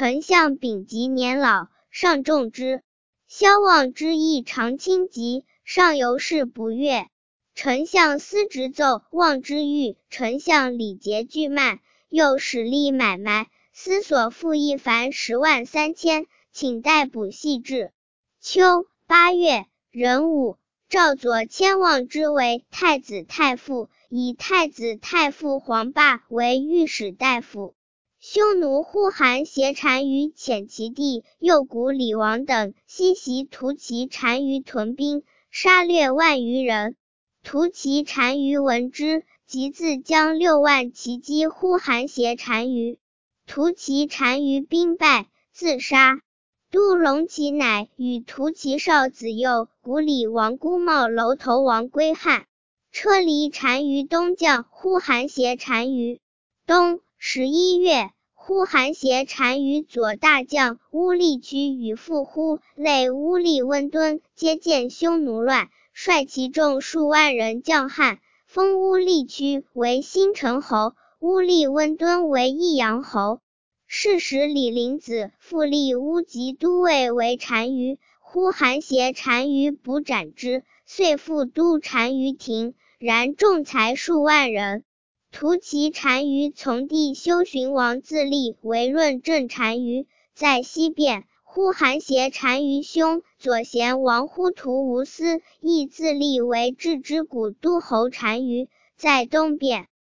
丞相丙吉年老，上重之。萧望之意常轻疾，上由是不悦。丞相司职奏望之欲丞相礼节俱慢，又使吏买卖，司所赋役凡103000，请逮捕细致。秋8月壬午，赵佐迁望之为太子太傅，以太子太傅黄霸为御史大夫。匈奴呼韩邪单于遣其弟右谷李王等西袭屠骑单于屯兵，杀掠万余人。屠骑单于闻之，即自将6万骑击呼韩邪单于。屠骑单于兵败，自杀。都戎齐乃与屠骑少子右谷李王姑茂楼头王归汉，车离单于东将呼韩邪单于。冬11月，呼韩邪单于左大将乌力区与父呼类乌力温敦皆见匈奴乱，率其众数万人将汉，封乌力区为新城侯，乌力温敦为益阳侯。是时李陵子复立乌籍都尉为单于，呼韩邪单于捕斩之，遂复都单于庭，然众才数万人。屠骑单于从弟修寻王自立为润正单于，在西边。呼韩邪单于兄左贤王呼图无私亦自立为郅之谷都侯单于，在东边。